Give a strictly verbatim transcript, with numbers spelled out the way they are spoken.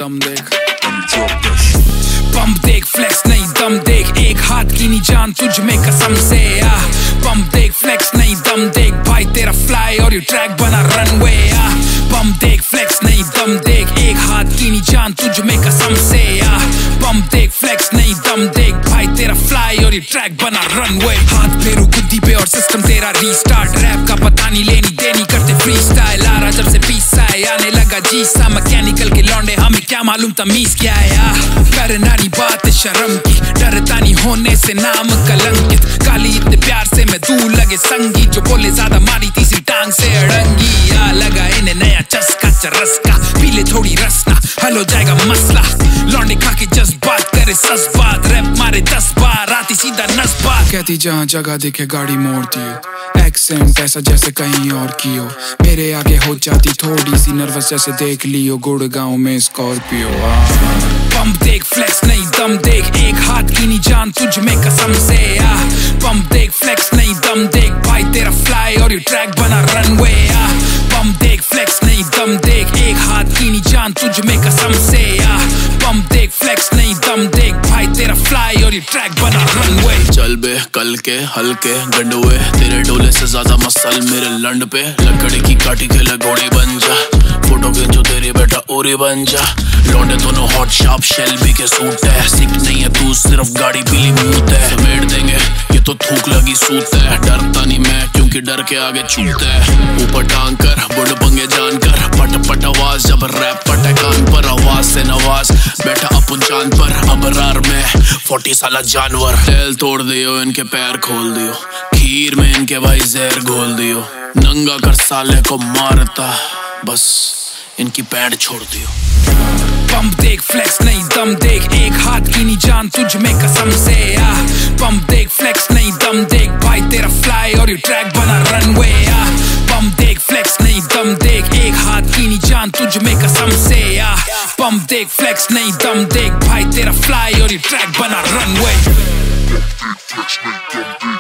दम देख, पंप देख फ्लेक्स नहीं दम देख, एक हाथ की नहीं जान तुझ में कसम से। आ पंप देख फ्लेक्स नहीं दम देख, भाई तेरा फ्लाई और ये ट्रैक बना रनवे। आ पंप देख फ्लेक्स नहीं दम देख, एक हाथ की नहीं जान तुझ में कसम से। आ पंप देख फ्लेक्स नहीं दम देख, भाई तेरा फ्लाई और ये ट्रैक बना रनवे। हाथ फेरू बुद्धि पे और सिस्टम तेरा रीस्टार्ट, रैप का पता नहीं लेनी देनी करते फ्री स्टाइल। आ रहा जब से पीसा है आने लगा जी सा, मैकेनिकल के लौंडे हमें क्या मालूम तमीज क्या है। आ करना नहीं बात शर्म की, डरता नहीं होने से नाम कलंकित। काली इतने प्यार से मैं दूर लगे संगी, जो बोले ज्यादा मारी तीसरी टांग से अड़ंगी। आ लगा इन्हें नया चस्का चरस्का, पीले थोड़ी रसना हल हो जाएगा मसला। लौंडे खा के जज्बात करे सस बात, रैप मारे दस बार आती सीधा नस बात। कहती जहाँ जगह दिखे गाड़ी मोड़ती हो, एक्सेंट ऐसा जैसे कहीं और की हो। मेरे आगे हो जाती थोड़ी सी नर्वस जैसे देख लियो गुड़गांव में स्कॉर्पियो। पंप देख फ्लेक्स नहीं दम देख, एक हाथ की नहीं जान तुझ में कसम से। आ पंप देख फ्लेक्स नहीं दम देख, भाई तेरा फ्लाई और ये ट्रैक बना रनवे। आ पंप देख फ्लेक्स नहीं दम देख, एक हाथ की नहीं जान तुझ में कसम से। आ पंप देख फ्लेक्स नहीं दम देख, भाई तेरा फ्लाई और ये ट्रैक बना रनवे। चल बे कल के हल्के गंडुए, तेरे डोले से ज्यादा मसल मेरे लंड पे। लकड़ी की काटी खेले घोड़े बन जा, फोटो खींचो तेरी बेटा ओरे बन जा। लौंडे दोनों हॉट शार्प शेल्बी के सूट है, सिक नहीं है तू सिर्फ गाड़ी पीली मूत है। समेट देंगे ये तो थूक लगी सूत है, डरता नहीं मैं क्योंकि डर के आगे छूट है। ऊपर टांग कर बुढ़ पंगे जान कर, पट पट आवाज जब रैप पटे कान पर। आवाज से नवाज बैठा अपन चांद पर, अबरार में फोर्टी साला जानवर। तेल तोड़ दियो इनके पैर खोल दियो, खीर में इनके भाई जहर घोल दियो। नंगा कर साले को मारता बस इनकी पैंट छोड़ दियो। पंप देख फ्लेक्स नहीं दम देख, एक हाथ की नहीं जान तुझ में कसम से। आ पंप देख फ्लेक्स नहीं दम देख, भाई तेरा फ्लाई और ये ट्रैक बना रनवे। आ पंप देख फ्लेक्स नहीं दम देख, एक हाथ की नहीं जान तुझ में कसम से। आ पंप देख फ्लेक्स नहीं दम देख, भाई तेरा फ्लाई और ये ट्रैक बना रनवे।